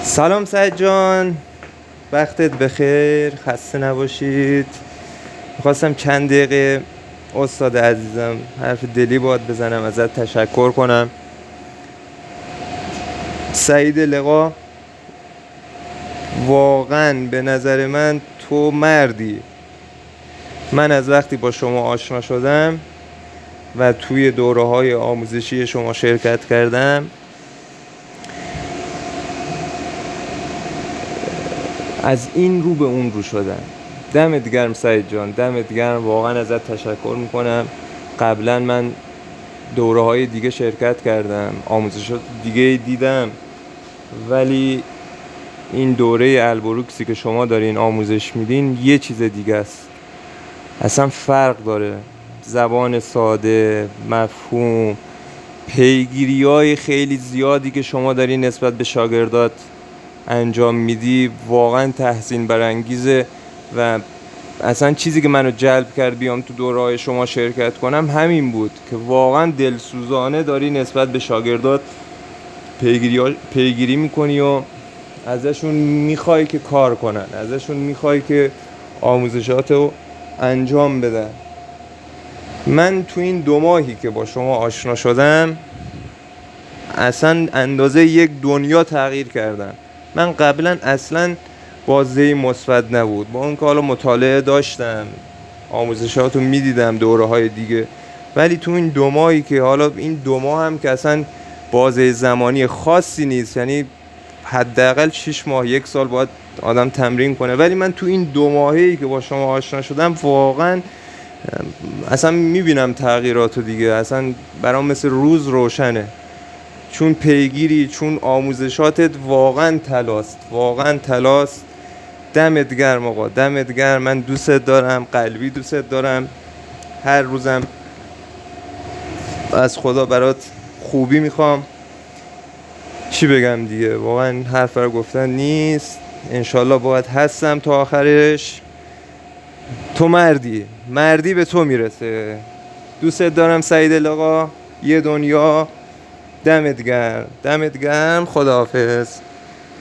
سلام سعید جان، وقتت بخیر، خسته نباشید. میخواستم چند دقیقه استاد عزیزم حرف دلی باهات بزنم، ازت تشکر کنم. سعید لقا، واقعا به نظر من تو مردی. من از وقتی با شما آشنا شدم و توی دوره‌های آموزشی شما شرکت کردم، از این رو به اون رو شدم. دمت گرم سعید جان، دمت گرم، واقعا ازت تشکر میکنم. قبلا من دوره‌های دیگه شرکت کردم، آموزشات دیگه دیدم، ولی این دوره البروکسی که شما دارین آموزش میدین یه چیز دیگه است، اصلا فرق داره. زبان ساده، مفهوم، پیگیری‌های خیلی زیادی که شما دارین نسبت به شاگردات انجام میدی واقعا تحسین برانگیزه. و اصلا چیزی که منو جلب کرد بیام تو دوره‌های شما شرکت کنم همین بود که واقعا دلسوزانه داری نسبت به شاگردات پیگیری میکنی و ازشون میخوای که کار کنن، ازشون میخوای که آموزشاتو انجام بدن. من تو این 2 ماهی که با شما آشنا شدم اصلا اندازه یک دنیا تغییر کردم. من قبلا اصلا بازه مثبت نبود، با اون که حالا مطالعه داشتم، آموزشاتو میدیدم دوره های دیگه، ولی تو این 2 ماهی که حالا این 2 ماه هم که اصلا بازه زمانی خاصی نیست، یعنی حداقل 6 ماه 1 سال باید آدم تمرین کنه، ولی من تو این 2 ماهی که با شما آشنا شدم واقعا اصلا میبینم تغییراتو دیگه. اصلا برام مثل روز روشنه، چون پیگیری، چون آموزشاتت واقعا تلاست، واقعا تلاست. دمت گرم آقا، دمت گرم. من دوستت دارم، قلبی دوستت دارم. هر روزم از خدا برات خوبی میخوام. چی بگم دیگه، واقعا حرف رو گفتن نیست. انشالله باید هستم تا آخرش. تو مردی به تو میرسه. دوستت دارم سعید لقا، یه دنیا. دمت گرم، دمت گرم. خداحافظ.